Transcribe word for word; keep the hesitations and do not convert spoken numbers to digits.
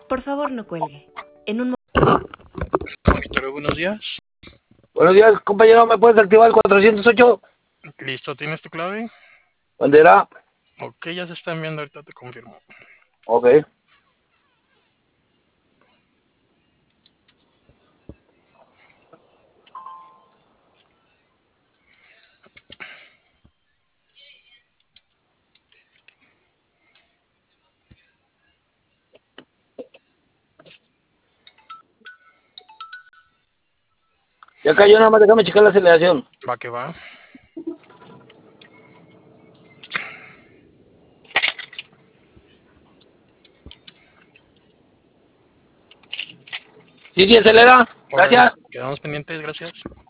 Por favor, no cuelgue. En un Monitoreo, buenos días. Buenos días, compañero, ¿me puedes activar el cuatrocientos ocho? Listo, ¿tienes tu clave? Bandera. Ok, ya se está enviando, ahorita te confirmo. Ok. Ya cayó, nada más déjame checar la aceleración. Va que va. Sí, sí, acelera. Gracias. Órale, quedamos pendientes, gracias.